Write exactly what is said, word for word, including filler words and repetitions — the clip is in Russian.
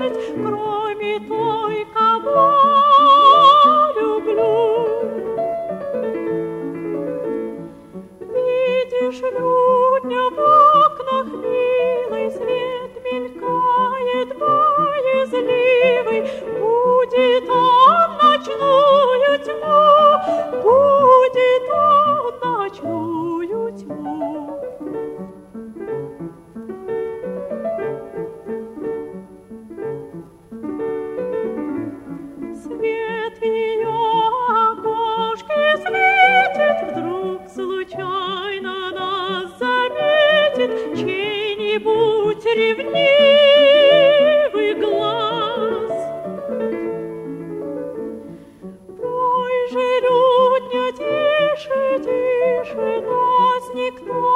утешить, кроме той, кого люблю. Видишь, людня в окнах милый, свет мелькает боязливый, будет он ночную тьму, будет он ночную тьму. Свет ее окошки светит, вдруг случайно нас заметит чей-нибудь ревнивый глаз. Пой же, людня, тише, тише, нас никто